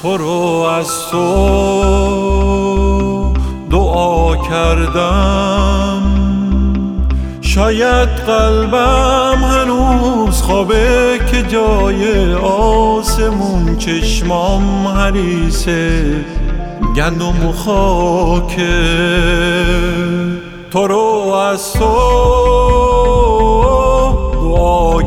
تو رو از تو دعا کردم، شاید قلبم هنوز خوابه که جای آسمون چشمام حریصه گندم و خاکه. تو رو از تو دعا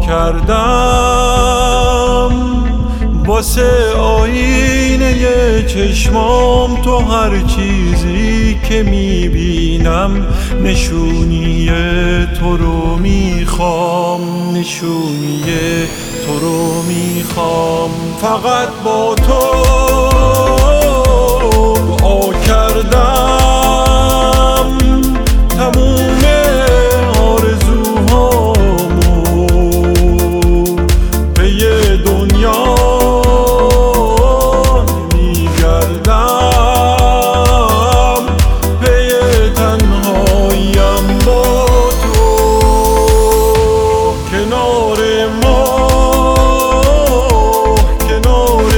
کردم، واسه آینه چشمام تو هر چیزی که میبینم نشونی تو رو میخوام، نشونی تو رو میخوام. فقط با تو دعا کردم تموم آرزوهامو به یه دنیا نمیگردم، به یه تنهاییم با تو کنار ما، کنار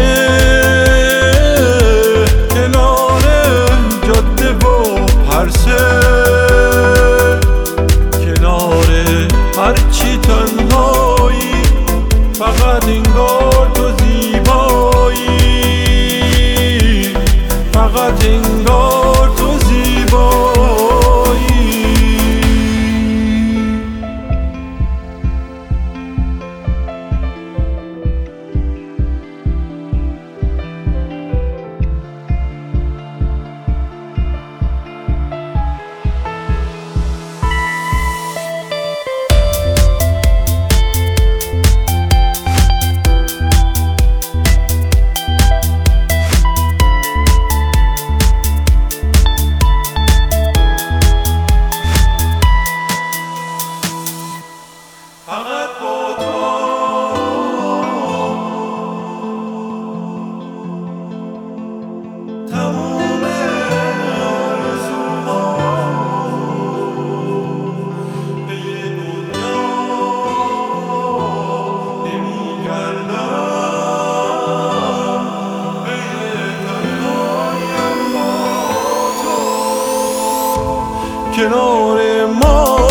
کنار جاده و پرسه، کنار هرچی تنهایی، فقط انگار تو زیبایی، فقط انگار تو زیبایی. فقط با تو تموم آرزوهام به یه دنیا نمیگردم، به یه تنهاییم با تو کنار ما.